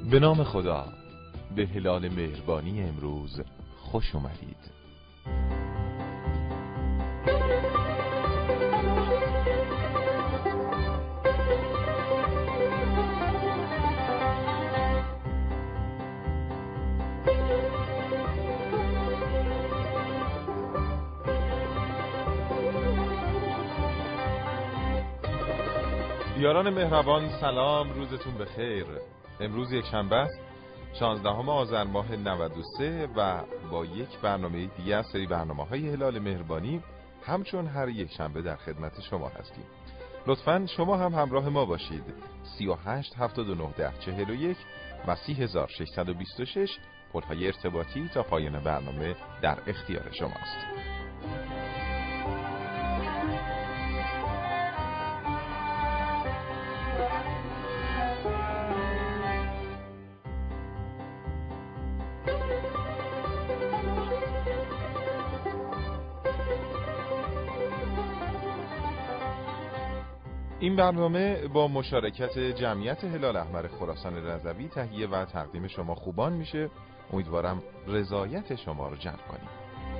به نام خدا، به هلال مهربانی امروز خوش اومدید. یاران مهربان سلام، روزتون بخیر. امروز یک شنبه است، 16 آذر ماه 93 و با یک برنامه دیگه از سری برنامه‌های هلال مهربانی همچون هر یک شنبه در خدمت شما هستیم. لطفاً شما هم همراه ما باشید. 38 79 10 41 و 30626 پل‌های ارتباطی تا پایان برنامه در اختیار شماست. این برنامه با مشارکت جمعیت هلال احمر خراسان رضوی تهیه و تقدیم شما خوبان میشه. امیدوارم رضایت شما رو جلب کنیم.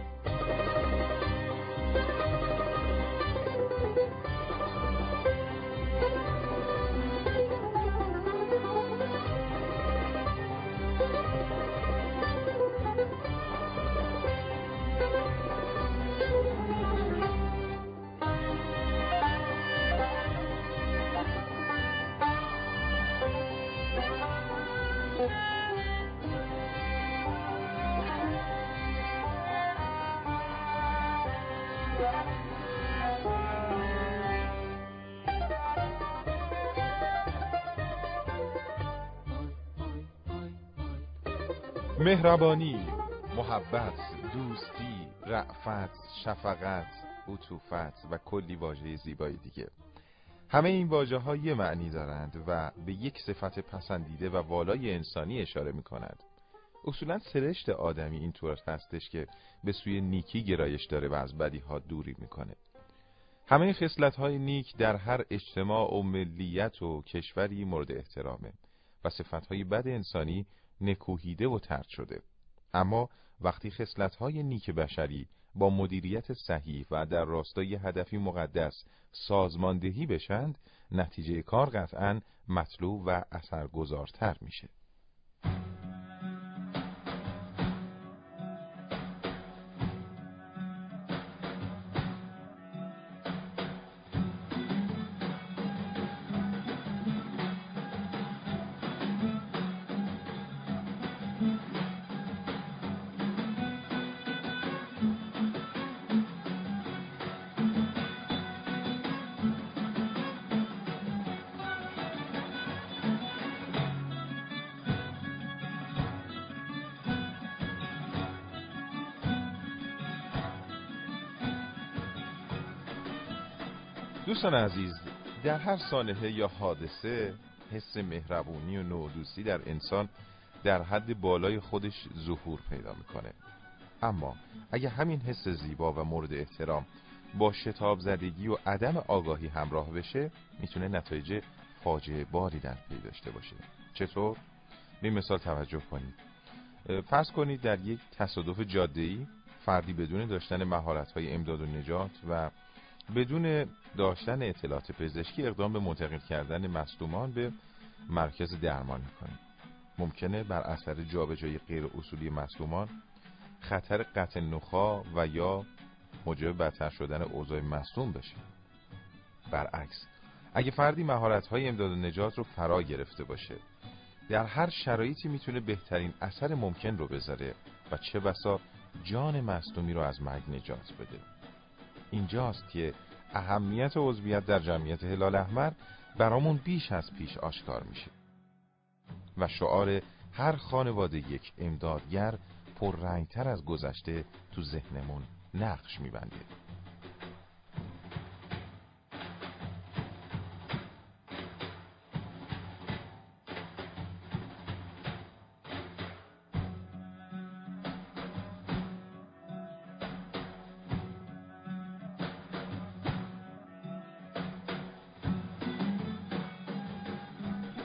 مهربانی، محبت، دوستی، رأفت، شفقت، عطوفت و کلی واژه زیبایی دیگه. همه این واژه‌ها یه معنی دارند و به یک صفت پسندیده و والای انسانی اشاره می‌کنند. اصولاً سرشت آدمی اینطور هستش که به سوی نیکی گرایش داره و از بدیها دوری می‌کنه. همه خصلت‌های نیک در هر اجتماع و ملیت و کشوری مورد احترامه و صفت‌های بد انسانی نکوهیده و طرد شده. اما وقتی خصلت‌های نیک بشری با مدیریت صحیح و در راستای هدفی مقدس سازماندهی بشند، نتیجه کار قطعاً مطلوب و اثرگذارتر میشه. دوستان عزیز، در هر سانحه یا حادثه حس مهربونی و نودوستی در انسان در حد بالای خودش ظهور پیدا میکنه. اما اگه همین حس زیبا و مورد احترام با شتاب زدگی و عدم آگاهی همراه بشه، میتونه نتایج فاجعه باری در پی داشته باشه. چطور؟ به مثال توجه کنید. فرض کنید در یک تصادف جاده‌ای فردی بدون داشتن مهارت‌های امداد و نجات و بدون داشتن اطلاعات پزشکی اقدام به منتقل کردن مصدومان به مرکز درمان میکنه. ممکنه بر اثر جابجایی غیر اصولی مصدومان خطر قطع نخاع و یا موجب بدتر شدن اوضاع مصدوم بشه. برعکس، اگه فردی مهارت‌های امداد و نجات رو فرا گرفته باشه، در هر شرایطی میتونه بهترین اثر ممکن رو بذاره و چه بسا جان مصدومی رو از مرگ نجات بده. اینجاست که اهمیت عضویت در جمعیت هلال احمر برامون بیش از پیش آشکار میشه و شعار هر خانواده یک امدادگر پررنگتر از گذشته تو ذهنمون نقش میبنده.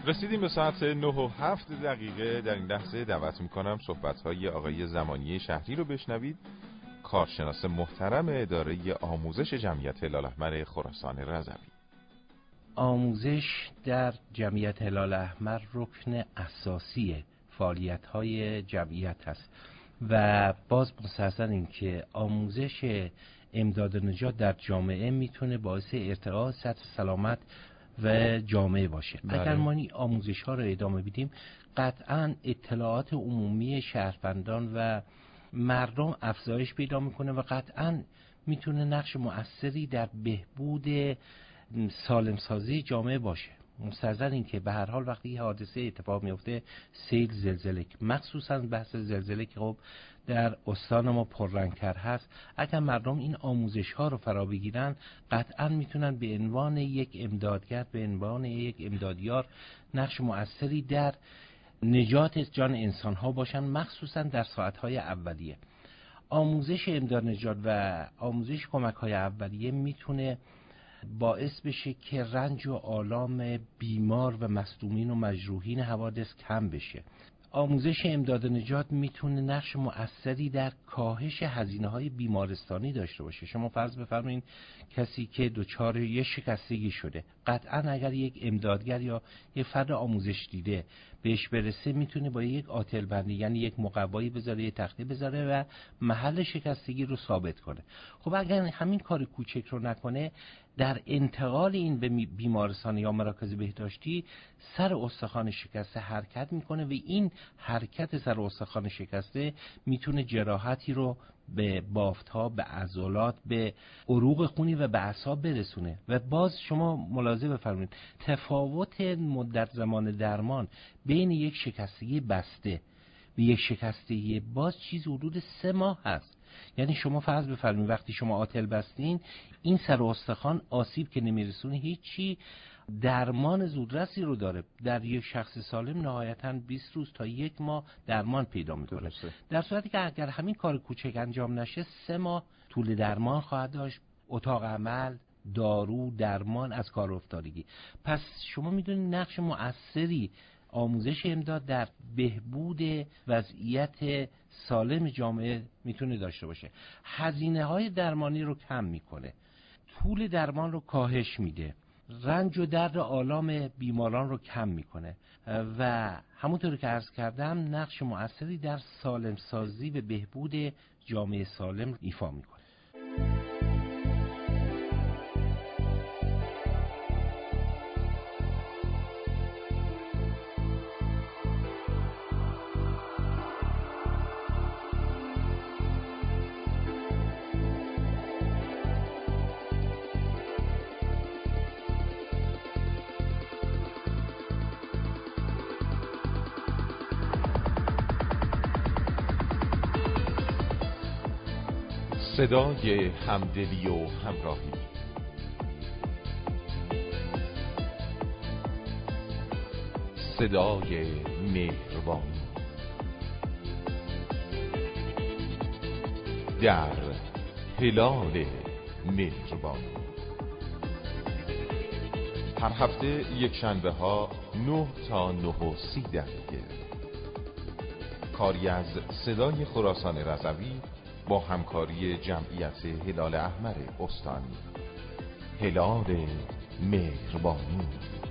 رسیدیم به ساعت 9:07 در این لحظه دعوت میکنم صحبت‌های آقای زمانی شهری رو بشنوید، کارشناس محترم اداره آموزش جمعیت هلال احمر خراسان رضوی. آموزش در جمعیت هلال احمر رکن اساسی فعالیت‌های جمعیت است و باز مستحضر این که آموزش امداد نجات در جامعه میتونه باعث ارتقاء سطح سلامت و جامعه باشه. اگر ما این آموزش ها رو ادامه بدیم قطعا اطلاعات عمومی شهروندان و مردم افزایش پیدا میکنه و قطعا میتونه نقش مؤثری در بهبود سالم سازی جامعه باشه. مستحضر این که به هر حال وقتی یه حادثه اتفاق میفته، سیل، زلزله، مخصوصا بحث زلزله که خب در استان ما پررنگ‌تر هست، اگر مردم این آموزش ها رو فرا بگیرن قطعا میتونن به عنوان یک امدادگر، به عنوان یک امدادیار نقش مؤثری در نجات جان انسان ها باشن، مخصوصا در ساعت های اولیه. آموزش امداد نجات و آموزش کمک های اولیه میتونه باعث بشه که رنج و آلام بیمار و مصدومین و مجروحین حوادث کم بشه. آموزش امداد نجات میتونه نقش مؤثری در کاهش هزینه‌های بیمارستانی داشته باشه. شما فرض بفرمایید کسی که دچار یه شکستگی شده، قطعا اگر یک امدادگر یا یک فرد آموزش دیده بهش برسه، میتونه با یک آتل بندی، یعنی یک مقوایی بذاره، یک تخته بذاره و محل شکستگی رو ثابت کنه. خب اگر همین کار کوچک رو نکنه، در انتقال این به بیمارستان یا مراکز بهداشتی سر استخوان شکسته حرکت میکنه و این حرکت سر استخوان شکسته میتونه جراحتی رو به بافت‌ها، به عضلات، به عروق خونی و به اعصاب برسونه. و باز شما ملاحظه بفرمایید تفاوت مدت زمان درمان بین یک شکستگی بسته و یک شکستگی باز چیز حدود 3 ماه هست. یعنی شما فرض بفرمایید وقتی شما آتل بستین، این سر استخوان آسیب که نمیرسونه هیچی، درمان زودرسی رو داره. در یک شخص سالم نهایتاً 20 روز تا 1 ماه درمان پیدا میکنه. در صورتی که اگر همین کار کوچک انجام نشه 3 ماه طول درمان خواهد داشت، اتاق عمل، دارو، درمان از کار افتادگی. پس شما میدونید نقش مؤثری آموزش امداد در بهبود وضعیت سالم جامعه میتونه داشته باشه. هزینه‌های درمانی رو کم میکنه، طول درمان رو کاهش میده، رنج و درد آلام بیماران رو کم میکنه و همونطور که عرض کردم نقش مؤثری در سالم سازی و بهبود جامعه سالم ایفا میکنه. صدای همدلی و همراهی، صدای مهربانی در هلال مهربانی. هر هفته یک شنبه ها 9 تا 9:30 کاری از صدای خراسان رضوی با همکاری جمعیت هلال احمر استان. هلال مهربانی.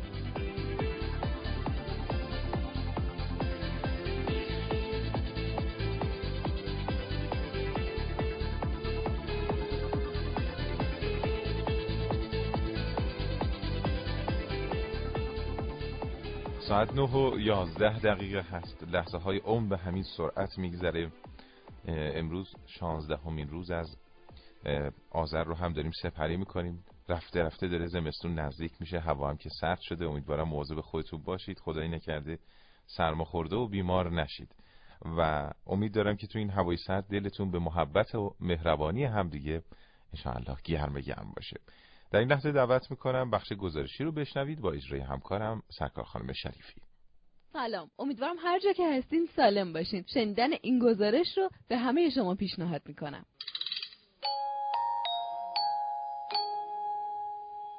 ساعت 9:11 هست. لحظه های عمر به همین سرعت میگذره. امروز 16مین روز از آذر رو هم داریم سپری میکنیم. رفته رفته داره زمستون نزدیک میشه، هوا هم که سرد شده. امیدوارم مواظب خودتون باشید، خدایی نکرده سرما خورده و بیمار نشید و امید دارم که تو این هوای سرد دلتون به محبت و مهربانی همدیگه انشاءالله گرم باشه. در این لحظه دعوت میکنم بخش گزارشی رو بشنوید با اجرای همکارم سرکار خانم شریفی. سلام، امیدوارم هر جا که هستین سالم باشین. شنیدن این گزارش رو به همه شما پیشنهاد میکنم.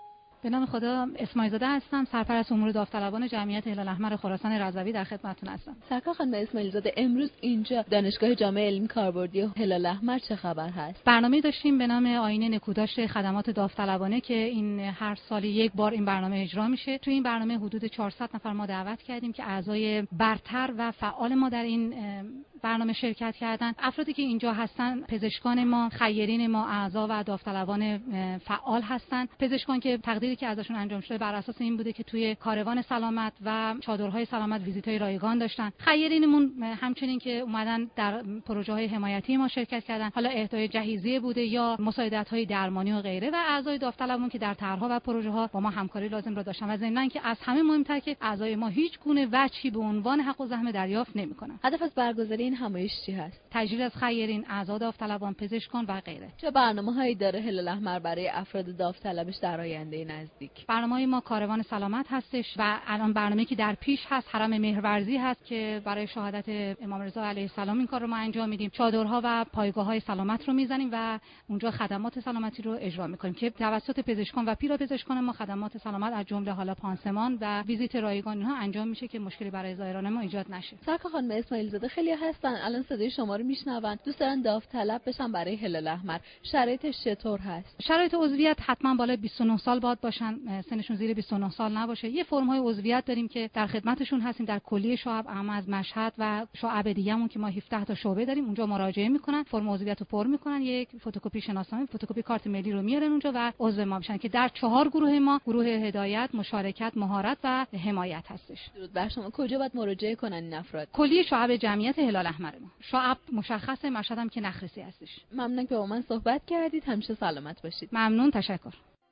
به نام خدا، اسماعیل زاده هستم، سرپرست امور داوطلبان جمعیت هلال احمر خراسان رضوی در خدمتتون هستم. سرکار خانم اسماعیل زاده، امروز اینجا دانشگاه جامعه علمی کاربردی هلال احمر چه خبر هست؟ برنامه داشتیم به نام آینه نکوداشت خدمات داوطلبانه که این هر سال یک بار این برنامه اجرا میشه. تو این برنامه حدود 400 نفر ما دعوت کردیم که اعضای برتر و فعال ما در این برنامه شرکت کردن. افرادی که اینجا هستن پزشکان ما، خیرین ما، اعضا و داوطلبان فعال هستن. پزشکان که تقدیری که ازشون انجام شده بر اساس این بوده که توی کاروان سلامت و چادرهای سلامت ویزیت‌های رایگان داشتن. خیرینمون همچنین که اومدن در پروژه‌های حمایتی ما شرکت کردن، حالا اهدای جهیزیه بوده یا مساعدت‌های درمانی و غیره، و اعضای داوطلبمون که در طرح‌ها و پروژه‌ها با ما همکاری لازم را داشتن و ضمن که از همه مهمتر که اعضای ما هیچ گونه وجهی به عنوان حق و زحمه دریافت نمی‌کنن. هدف از برگزاری این همایش چی هست؟ تشجیع از خیرین، اعضا داوطلبان، پزشکان و غیره. چه برنامه‌هایی داره هلال احمر برای افراد داوطلبش در آینده نزدیک؟ برنامه‌های ما کاروان سلامت هستش و الان برنامه‌ای که در پیش هست حرم مهرورزی هست که برای شهادت امام رضا علیه السلام این کار رو ما انجام میدیم. چادرها و پایگاه‌های سلامت رو میزنیم و اونجا خدمات سلامتی رو اجرا می‌کنیم که توسط پزشکان و پیراپزشکان ما خدمات سلامت از جمله حالا پانسمان و ویزیت رایگان اینها انجام میشه که مشکلی برای زائران ما ایجاد نشه. سرکار خانم اسماعیل زاده، خیلی هستن الان صدای شما رو میشنون، دوست دارن داوطلب بشن برای هلال احمر، شرایطش چطور هست؟ شرایط عضویت حتما بالای 29 سال باید باشن، سنشون زیر 29 سال نباشه. یه فرم‌های عضویت داریم که در خدمتشون هستیم در کلیه شعب، اما از مشهد و شعب دیگه‌مون که ما 17 تا شعبه داریم اونجا مراجعه میکنن، فرم عضویت رو پر میکنن، یک فتوکپی شناسنامه، فتوکپی کارت ملی رو میارن اونجا و عضو ما میشن که در 4 گروه ما، گروه هدایت، مشارکت، مهارت و حمایت هستش. درود بر شما. کجا باید مراجعه کنن این افراد؟ کلیه شعب جمعیت هلال احمر ما. شعب مشخص، مشهد هم که نخرسی هستش. ممنون که با من صحبت کردید. همیشه سلامت باشید. ممنون، تشکر.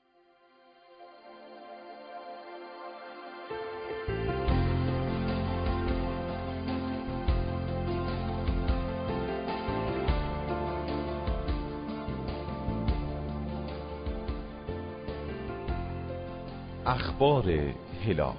اخبار هلال.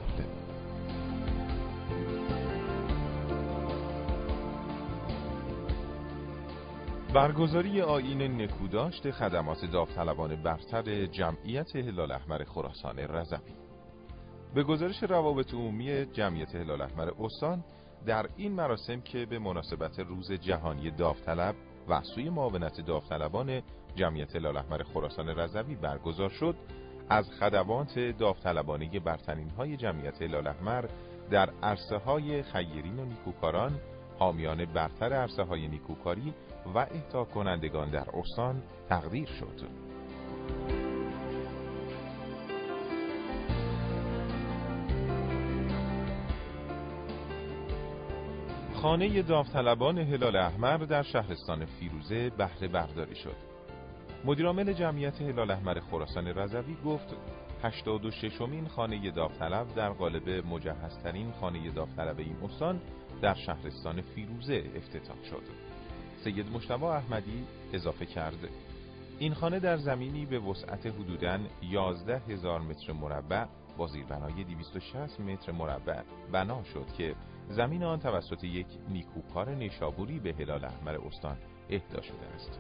برگزاری آیین نکوداشت خدمات داوطلبان برتر جمعیت هلال احمر خراسان رضوی. به گزارش روابط عمومی جمعیت هلال احمر استان، در این مراسم که به مناسبت روز جهانی داوطلب و سوی معاونت داوطلبان جمعیت هلال احمر خراسان رضوی برگزار شد، از خدمات داوطلبانه برترین‌های جمعیت هلال احمر در عرصه‌های خیرین و نیکوکاران، حامیان برتر عرصه‌های نیکوکاری و اهدا کنندگان در استان تقدیر شد. خانه داوطلبان هلال احمر در شهرستان فیروزه بهره برداری شد. مدیرعامل جمعیت هلال احمر خراسان رضوی گفت 86مین خانه داوطلب در قالب مجهزترین خانه داوطلب این استان در شهرستان فیروزه افتتاح شد. سید مجتبی احمدی اضافه کرد این خانه در زمینی به وسعت حدوداً 11,000 متر مربع با زیربنای 260 متر مربع بنا شد که زمین آن توسط یک نیکوکار نیشابوری به هلال احمر استان اهدا شده است.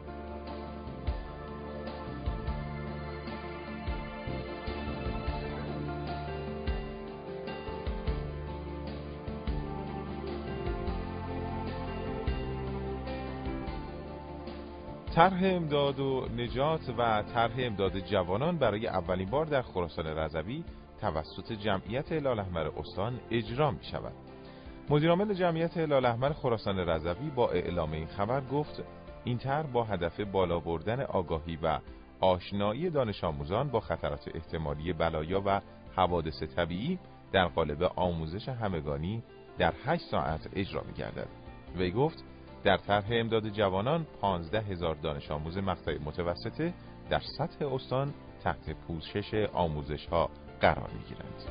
طرح امداد و نجات و طرح امداد جوانان برای اولین بار در خراسان رضوی توسط جمعیت هلال احمر استان اجرا می شود. مدیرعامل جمعیت هلال احمر خراسان رضوی با اعلام این خبر گفت این طرح با هدف بالا بردن آگاهی و آشنایی دانش آموزان با خطرات احتمالی بلایا و حوادث طبیعی در قالب آموزش همگانی در 8 ساعت اجرا می گردد. وی گفت در طرح امداد جوانان 15,000 دانش آموز مقطع متوسطه در سطح استان تحت پوشش آموزش‌ها قرار می‌گیرند.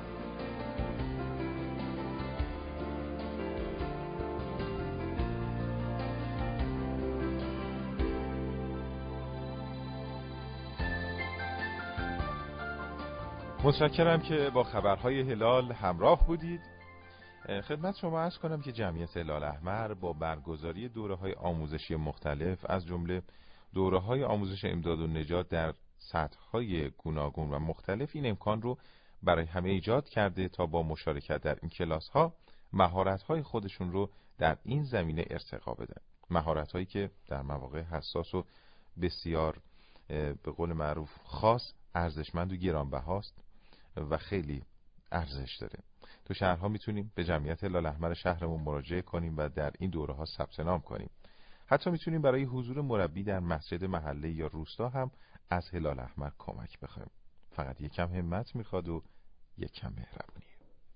متشکرم که با خبرهای هلال همراه بودید. خدمت شما عرض کنم که جمعیت هلال احمر با برگزاری دوره‌های آموزشی مختلف از جمله دوره‌های آموزش امداد و نجات در سطح‌های گوناگون و مختلف این امکان رو برای همه ایجاد کرده تا با مشارکت در این کلاس‌ها مهارت‌های خودشون رو در این زمینه ارتقا بدن. مهارت‌هایی که در مواقع حساس و بسیار به قول معروف خاص، ارزشمند و گرانبهاست و خیلی ارزش داره. تو شهرها میتونیم به جمعیت هلال احمر شهرمون مراجعه کنیم و در این دوره‌ها ثبت نام کنیم. حتی میتونیم برای حضور مربی در مسجد محله یا روستا هم از هلال احمر کمک بخوایم. فقط یکم همت میخواد و یکم مهربونی.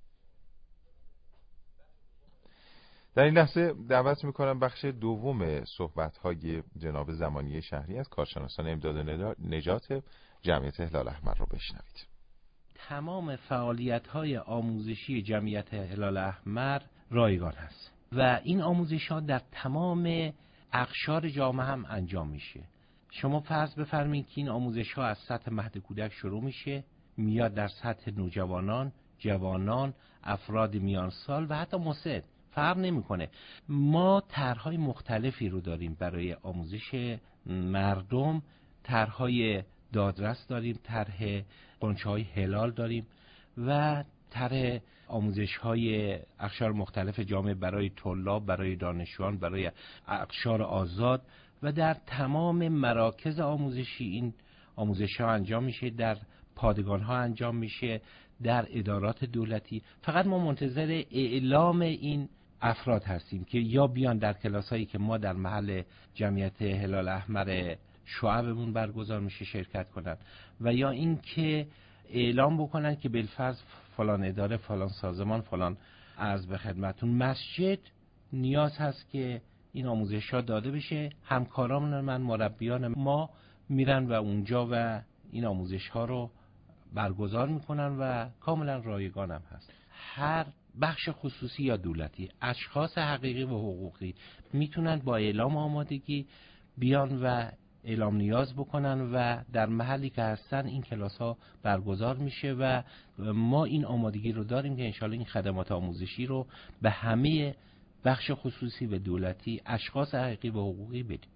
در این لحظه دعوت میکنم بخش دوم صحبت‌های جناب زمانی شهری از کارشناسان امداد نجات جمعیت هلال احمر رو بشنوید. تمام فعالیت‌های آموزشی جمعیت هلال احمر رایگان هست و این آموزش‌ها در تمام اقشار جامعه هم انجام میشه. شما فرض بفرمایید که این آموزش‌ها از سطح مهد کودک شروع میشه، میاد در سطح نوجوانان، جوانان، افراد میان سال و حتی مسن، فرق نمیکنه. ما طرح‌های مختلفی رو داریم برای آموزش مردم. طرح‌های دادرس داریم، طرح غنچه‌های هلال داریم و طرح آموزش‌های اقشار مختلف جامعه برای طلاب، برای دانشجویان، برای اقشار آزاد و در تمام مراکز آموزشی این آموزش‌ها انجام میشه، در پادگان‌ها انجام میشه، در ادارات دولتی. فقط ما منتظر اعلام این افراد هستیم که یا بیان در کلاس‌هایی که ما در محل جمعیت هلال احمر شعبمون برگزار میشه شرکت کنن و یا این که اعلام بکنن که بالفرض فلان اداره، فلان سازمان، فلان عرض به خدمتون مسجد نیاز هست که این آموزش‌ها داده بشه. همکاران من، مربیان ما میرن و اونجا و این آموزش‌ها رو برگزار میکنن و کاملا رایگان هم هست. هر بخش خصوصی یا دولتی، اشخاص حقیقی و حقوقی میتونن با اعلام آمادگی بیان و اعلام نیاز بکنن و در محلی که هستن این کلاس ها برگزار میشه و ما این آمادگی رو داریم که انشالله این خدمات آموزشی رو به همه بخش خصوصی و دولتی، اشخاص حقیقی و حقوقی بدیم.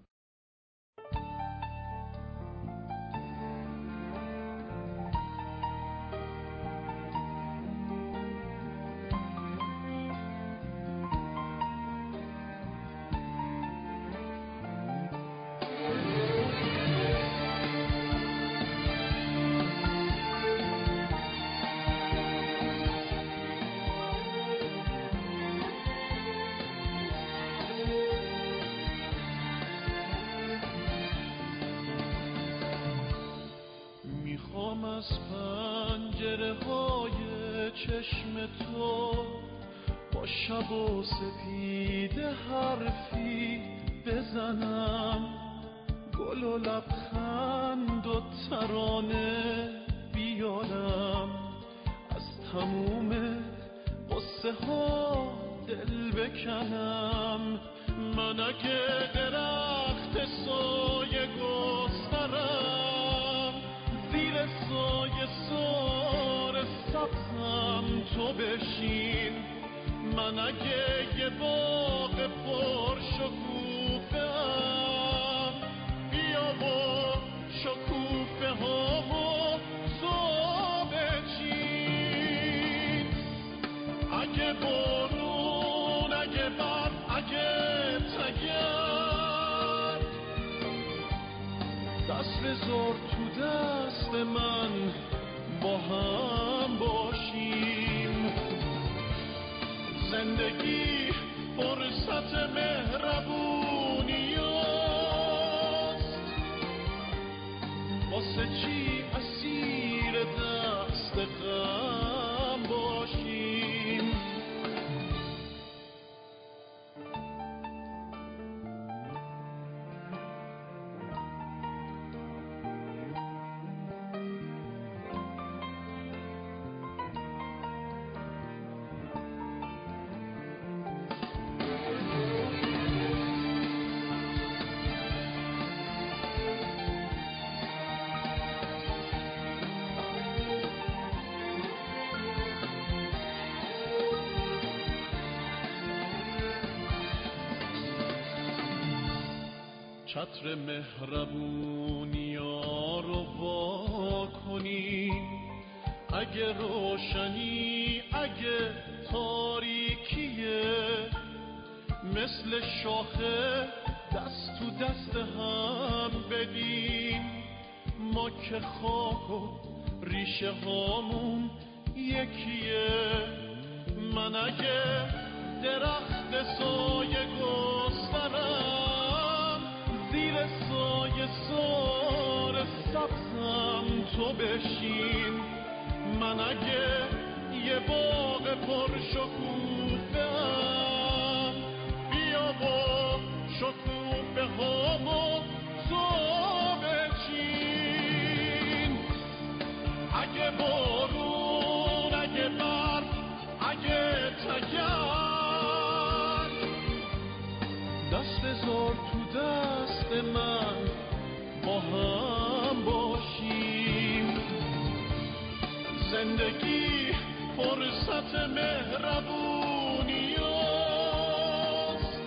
از پنجره های چشم تو با شب و سپید حرفی بزنم، گل و لبخند و ترانه بیارم، از تموم قصه ها دل بکنم. من اگه درخت سایه گسترم، زیر سایه سار سبزم تو بشین. من اگه یه باغ پر شکوفه‌ام، بیا و شکوفه هامو تو بچین. اگه بارون، اگه برف، اگه تگرد، دست بذار تو دست من با هم باشیم. زندگی فرصت مهربونیاست، واسه چی اسیر دست غم باشیم. چتر مهربونی ها رو وا کنیم، اگه روشنی اگه تاریکیه، مثل شاخه دست تو دست هم بدیم. ما که خاک و ریشه هامون یکیه. من اگه درخت سایه گسترم، زیر سایه سار سبزم تو بشین. من اگه یه باغ پرشکوفه‌ام، بیا با شکوفه هامو تو بچین. اگه بارون اگه برف اگه تگرگ، دست بذار تو دست من با هم باشیم. زندگی فرصت مهربونیاست،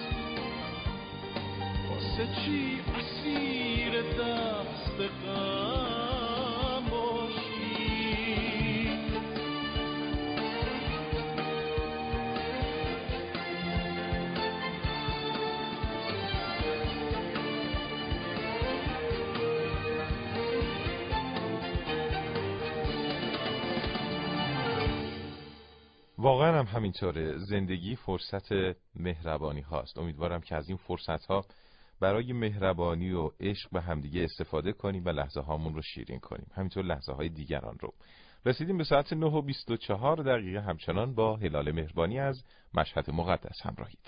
واسه چی اسیر دست غم باشیم. واقعا هم همینطوره، زندگی فرصت مهربانی هاست. امیدوارم که از این فرصت ها برای مهربانی و عشق به همدیگه استفاده کنیم و لحظه هامون رو شیرین کنیم، همینطور لحظه های دیگران رو. رسیدیم به ساعت 9:24 همچنان با هلال مهربانی از مشهد مقدس همراهید.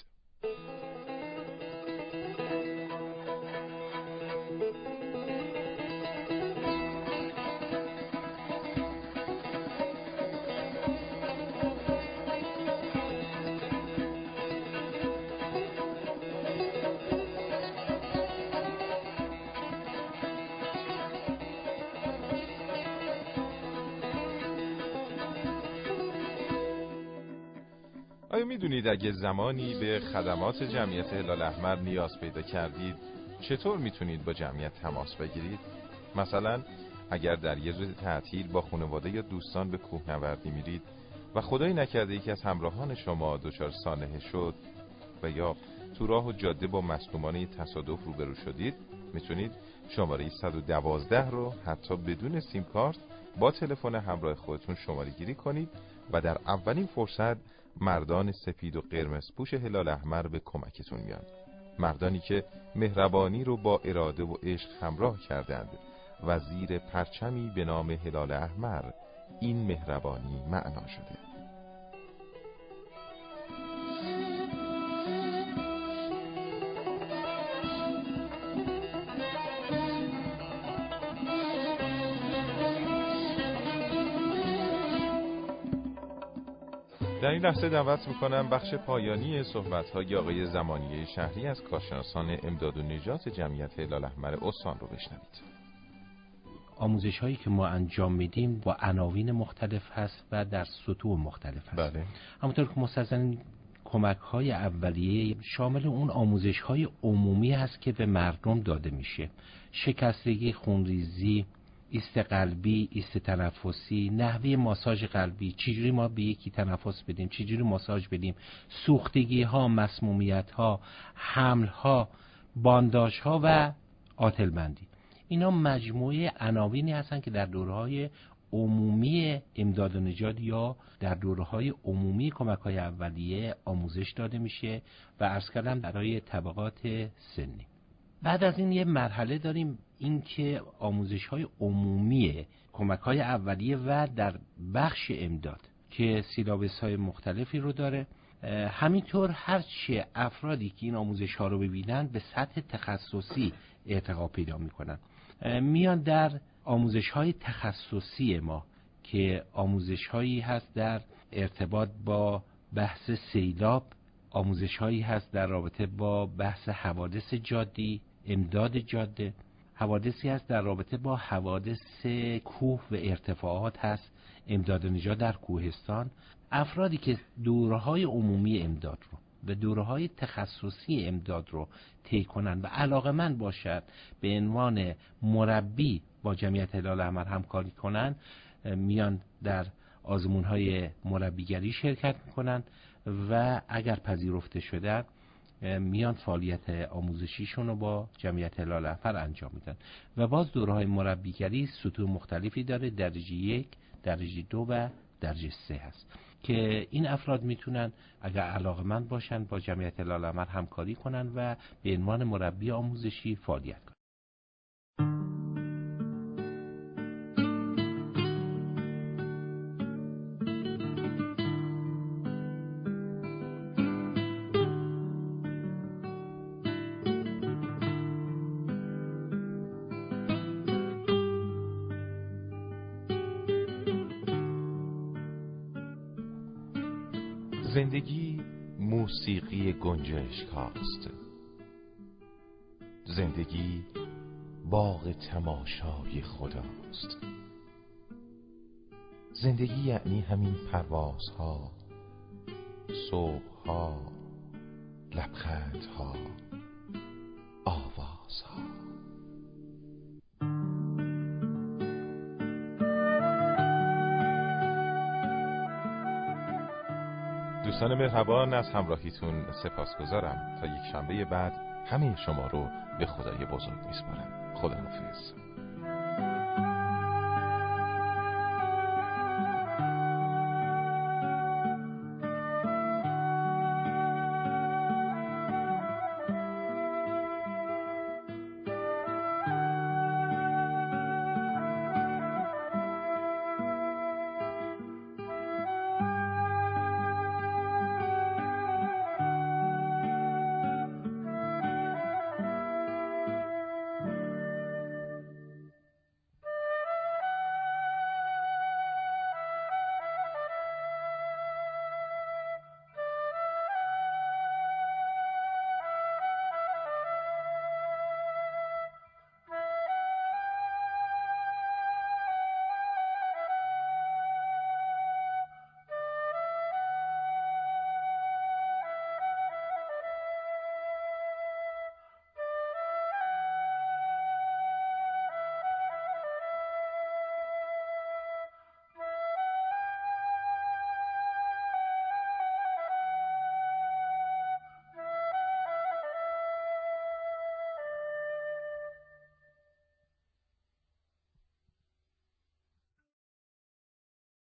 آیا میدونید اگه زمانی به خدمات جمعیت هلال احمر نیاز پیدا کردید چطور میتونید با جمعیت تماس بگیرید؟ مثلا اگر در یه روز تعطیل با خانواده یا دوستان به کوهنوردی میرید و خدایی نکرده یکی از همراهان شما دچار سانحه شد و یا تو راه و جاده با مصدومان تصادف روبرو شدید، میتونید شماره 112 رو حتی بدون سیم کارت با تلفن همراه خودتون شماره گیری کنید و در اولین فرصت مردان سپید و قرمز پوش هلال احمر به کمکتون میان. مردانی که مهربانی رو با اراده و عشق همراه کردند و زیر پرچمی به نام هلال احمر این مهربانی معنا شده. در این لحظه دعوت میکنم بخش پایانی صحبت‌های آقای زمانیه شهری از کارشناسان امداد و نجات جمعیت هلال احمر استان رو بشنوید. آموزش هایی که ما انجام میدیم با عناوین مختلف هست و در سطوح مختلف هست. بله. همونطور که مستلزم کمک های اولیه شامل اون آموزش های عمومی هست که به مردم داده میشه: شکستگی، خونریزی، ایست قلبی، ایست تنفسی، نحوه ماساژ قلبی، چجوری ما به یکی تنفس بدیم، چجوری ماساژ بدیم، سوختگی ها، مسمومیت ها، حمل ها، بانداژ ها و آتل بندی. اینا مجموعه عناوینی هستن که در دوره‌های عمومی امداد و نجات یا در دوره‌های عمومی کمک‌های اولیه آموزش داده میشه و عرض کردم برای طبقات سنی. بعد از این یه مرحله داریم، این که آموزش‌های عمومی کمک‌های اولیه و در بخش امداد که سیلابس‌های مختلفی رو داره. همینطور هرچی افرادی که این آموزش‌ها رو ببینن به سطح تخصصی ارتقا پیدا می‌کنن، میان در آموزش‌های تخصصی ما که آموزش‌هایی هست در ارتباط با بحث سیلاب، آموزش‌هایی هست در رابطه با بحث حوادث جادی، امداد جاده، حوادثی هست در رابطه با حوادث کوه و ارتفاعات هست، امداد و نجات در کوهستان. افرادی که دوره‌های عمومی امداد رو و دوره‌های تخصصی امداد رو طی کنن و علاقه‌مند باشد به عنوان مربی با جمعیت هلال احمر همکاری کنن، میان در آزمون‌های مربیگری شرکت میکنن و اگر پذیرفته شدن میان فعالیت آموزشیشون رو با جمعیت هلال احمر انجام میدن. و باز دوره‌های مربیگری سطوح مختلفی داره، درجه 1، درجه 2 و درجه 3 هست که این افراد میتونن اگر علاقه‌مند باشن با جمعیت هلال احمر همکاری کنن و به عنوان مربی آموزشی فعالیت کنن. زندگی موسیقی گنجشک‌هاست. زندگی باغ تماشای خداست. زندگی یعنی همین پروازها، صبحها، لبخندها، آوازها. دوستان مهربان، از همراهیتون سپاسگزارم. تا یک شنبه بعد همه شما رو به خدای بزرگ میسپارم. خداحافظ.